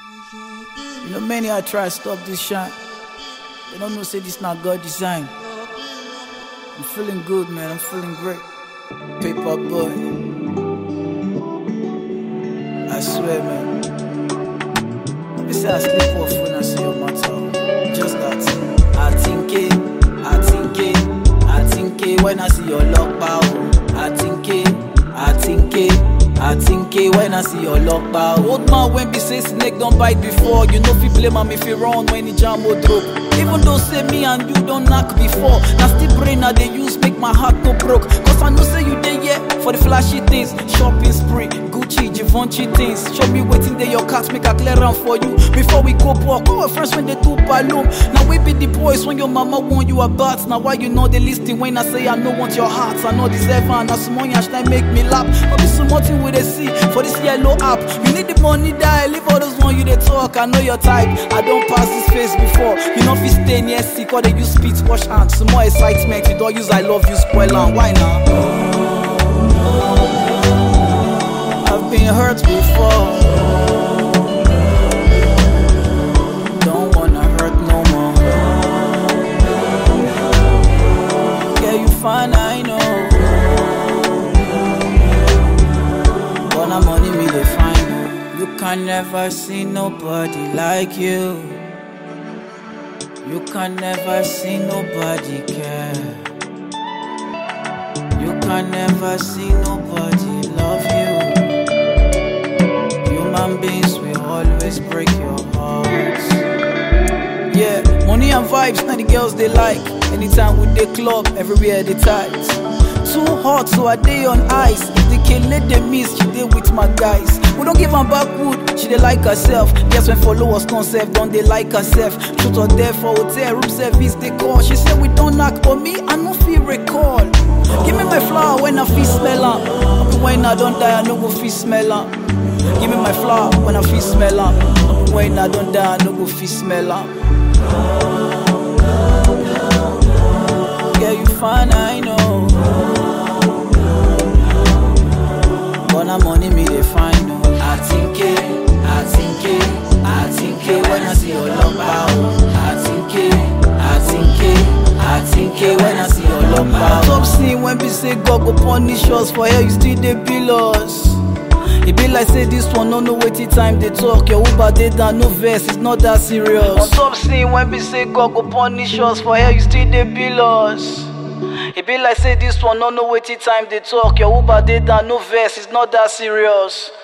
You know, many I try to stop this shine. They don't know, say this not God design. I'm feeling good, man. I'm feeling great. Paper boy. I swear, man. They say I sleep off when I see your matter. Just that. I think it when I see your lock bow. I think it when I see your lock bow. Old man when be say snake don't bite before. You know if you blame am if you run when the jam will drop. Even though say me and you don't knock before, now still brain I they use make my heart go broke. Cause I know say you there yeah for the flashy things. Shopping spree, Gucci, Givenchy things. Show me waiting there your cats make a clear run for you. Before we go walk, our friends when they do balloon. Now we be the boys when your mama want you about. Now why you know they listing when I say I know want your hearts. I know deserve and that's small yash that make me laugh. I'll be so much with a C for this yellow app. You need the money die, leave all those one you they talk. I know your type, I don't pass this face before. You know if you stay near sick or they use speech wash hands. Some more excitement, you don't use I love you spoil and why now? I've been hurt before. Don't wanna hurt no more. Yeah, you fine, I know. But I'm money me they find. You can never see nobody like you. You can never see nobody care. You can never see nobody love you. Human beings will always break your hearts. Yeah, money and vibes, now the girls they like. Anytime with the club, everywhere they tight. Too hot, so I day on ice. If they can't let them miss, she dey with my guys. We don't give her backwood, she dey like herself. Guess when follow us don't serve, don't they like herself. Shoot her there for hotel, room service, they call. She said we don't knock, but me, I no feel recall. Give me my flower when I feel smell her. When I don't die, I no go feel smell her. Give me my flower when I feel smell her. When I don't die, I no go feel smell her. Yeah, you fine, I know. But I'm money me they find. I think it when I see your love bow. I think it when I see your love bow. Top scene when we say God go punish us. For here you still they bill us. It be like say this one no know waiting time they talk. Your Uber they down no verse, it's not that serious. On top scene when we say God go punish us. For here you still they bill us. It be like say this one no know waiting time they talk. Your Uber they down no verse, it's not that serious.